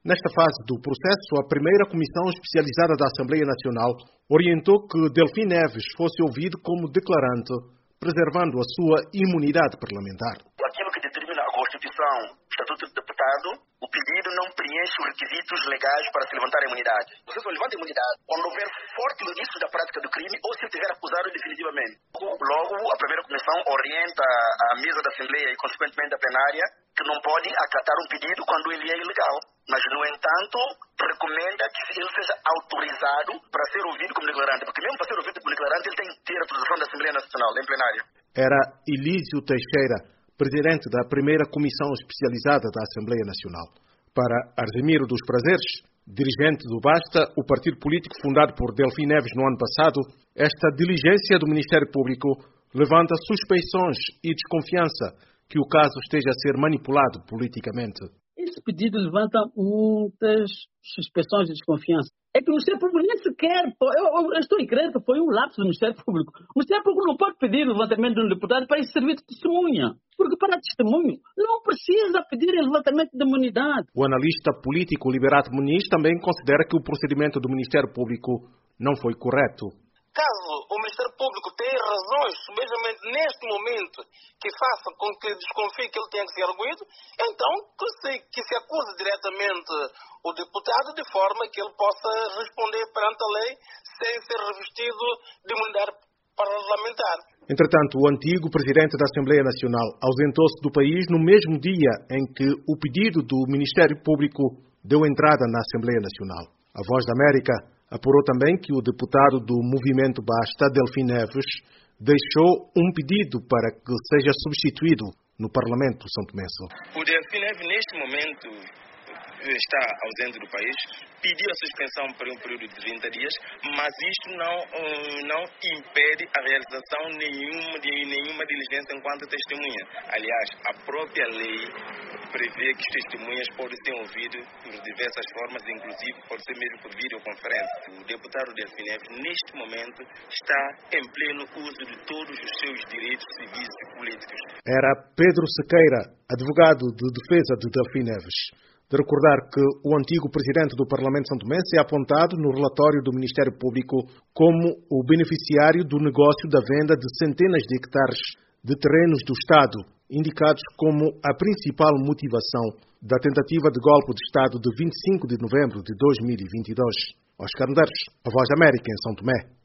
Nesta fase do processo, a primeira Comissão Especializada da Assembleia Nacional orientou que Delfim Neves fosse ouvido como declarante, preservando a sua imunidade parlamentar. Aquilo que determina a Constituição, o Estatuto do Deputado, o pedido não preenche os requisitos legais para se levantar a imunidade. Você só levanta a imunidade quando houver forte indício da prática do crime ou se tiver acusado definitivamente. Logo, a primeira comissão orienta a mesa da Assembleia e, consequentemente, a plenária, que não pode acatar um pedido quando ele é ilegal. Mas, no entanto, recomenda que ele seja autorizado para ser ouvido como declarante. Porque mesmo para ser ouvido como declarante, ele tem que ter a autorização da Assembleia Nacional, em plenário. Era Elísio Teixeira, presidente da primeira Comissão Especializada da Assembleia Nacional. Para Argemiro dos Prazeres, dirigente do Basta, o partido político fundado por Delfim Neves no ano passado, esta diligência do Ministério Público levanta suspeições e desconfiança que o caso esteja a ser manipulado politicamente. Esse pedido levanta muitas suspeições e desconfiança. É que o Ministério Público nem sequer... Eu estou em crer que foi um lapso do Ministério Público. O Ministério Público não pode pedir o levantamento de um deputado para isso servir de testemunha. Porque para testemunho não precisa pedir o levantamento de imunidade. O analista político Liberato Muniz também considera que o procedimento do Ministério Público não foi correto. Caso o Ministério Público tenha razões, simplesmente neste momento, que façam com que desconfie que ele tenha que ser arguido, então que se acuse diretamente o deputado de forma que ele possa responder perante a lei sem ser revestido de imunidade parlamentar. Entretanto, o antigo presidente da Assembleia Nacional ausentou-se do país no mesmo dia em que o pedido do Ministério Público deu entrada na Assembleia Nacional. A Voz da América apurou também que o deputado do Movimento Basta, Delfim Neves, deixou um pedido para que seja substituído no Parlamento santomense. O Delfim Neves, neste momento, está ausente do país, pediu a suspensão por um período de 30 dias, mas isto não impede a realização de nenhuma diligência enquanto testemunha. Aliás, a própria lei prevê que os testemunhas podem ser ouvidos por diversas formas, inclusive pode ser mesmo por videoconferência. O deputado Delfim Neves, neste momento, está em pleno uso de todos os seus direitos civis e políticos. Era Pedro Sequeira, advogado de defesa de Delfim Neves. De recordar que o antigo presidente do Parlamento santomense é apontado no relatório do Ministério Público como o beneficiário do negócio da venda de centenas de hectares de terrenos do Estado, indicados como a principal motivação da tentativa de golpe de Estado de 25 de novembro de 2022. Oscar Medeiros, a Voz da América, em São Tomé.